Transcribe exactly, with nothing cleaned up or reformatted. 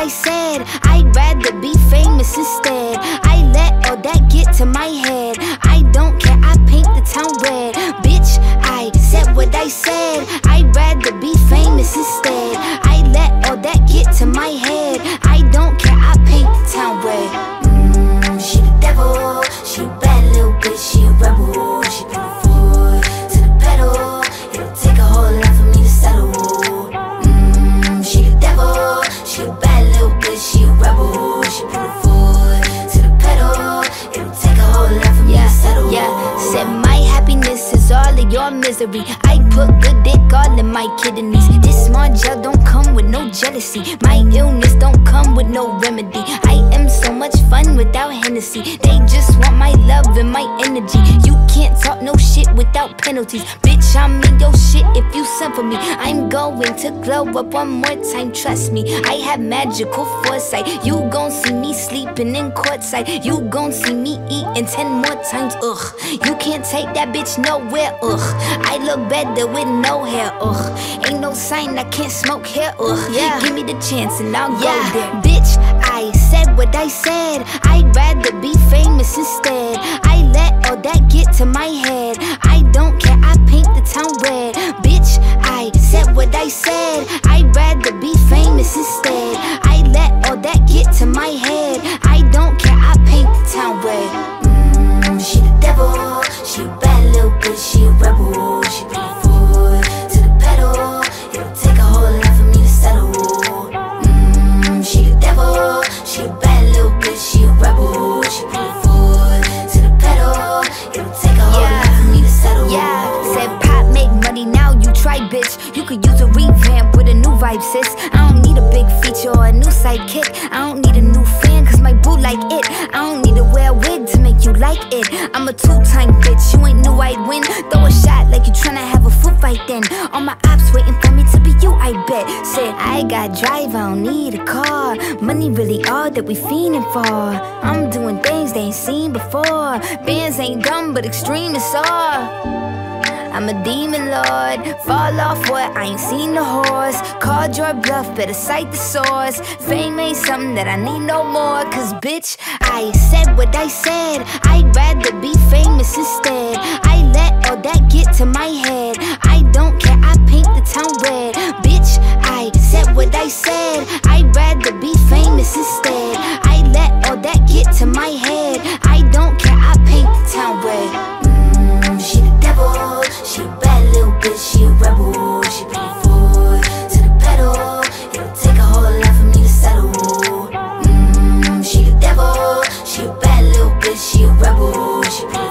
I said. I'd rather be famous instead. I let all that get to my head. I don't care, I paint the town red. Bitch, I said what I said. I'd rather be famous instead. I let all that get to my head. I don't care, I paint the town red. Mmm, she the devil. She a bad little bitch, she a rebel. She bring the foot to the pedal. It'll take a whole lot for me to settle. Mmm, she the devil. She a bad little bitch, she a rebel. She bring the foot to the pedal. It'll take a whole lot for me yeah, to settle. Yeah, said my happiness is all of your misery. I put good dick all in my kidneys. This small gel don't come with no jealousy. My illness don't come with no remedy. I am so much fun without Hennessy. They just want my love and my energy. You can't talk no shit without penalties. Bitch, I'm in your shit if you send for me. I'm going to glow up one more time, trust me. I have magical foresight. You gon' see me sleeping in courtside. You gon' see me eating ten more times, ugh. You can't take that bitch nowhere, ugh. I look better with no hair, ugh. Ain't no sign I can't smoke hair, ugh. Yeah. Give me the chance and I'll yeah. go there. Bitch, I said what I said. I'd rather be famous instead. I let all that get to my head. I don't care, I paint the town red. Bitch, I said what I said. I'd rather be famous instead. I let all that get to my head. I don't care, I paint the town red. Mmm, she the devil. She a bad little bitch, she a rebel. She bring the foot to the pedal. It'll take a whole lot for me to settle. Mmm, she the devil. She a bad little bitch, she a rebel. She bring the foot to the pedal. It'll take a whole yeah. lot for me to settle. Yeah, said pop make money, now you try, bitch. You could use a revamp with a new vibe, sis. I don't need a big feature or a new sidekick. I don't need a new fan, cause my boo like it. I don't need to wear a wig to make you like it. I'm a two-time bitch, you ain't knew I'd win. Throw a shot like you tryna have a foot fight then. All my ops waiting for me to be you, I bet. Said I got drive, I don't need a car. Money really all that we fiending for. I'm doing things they ain't seen before. Bands ain't dumb, but extreme is all. I'm a demon lord, fall off what, I ain't seen the horse. Called your bluff, better cite the source. Fame ain't something that I need no more. Cause bitch, I said what I said. I'd rather be famous instead. I let all that get to my head. I don't care, I paint the town red. Bitch, I said what I said. I'd rather be famous instead. I let all that get to my head. I don't care, I paint the town red. Mmm, she the devil. She a bad little bitch, she a rebel. She bring the foot to the pedal. It'll take a whole lot for me to settle. Mmm, she the devil. She a bad little bitch, she a rebel. She bring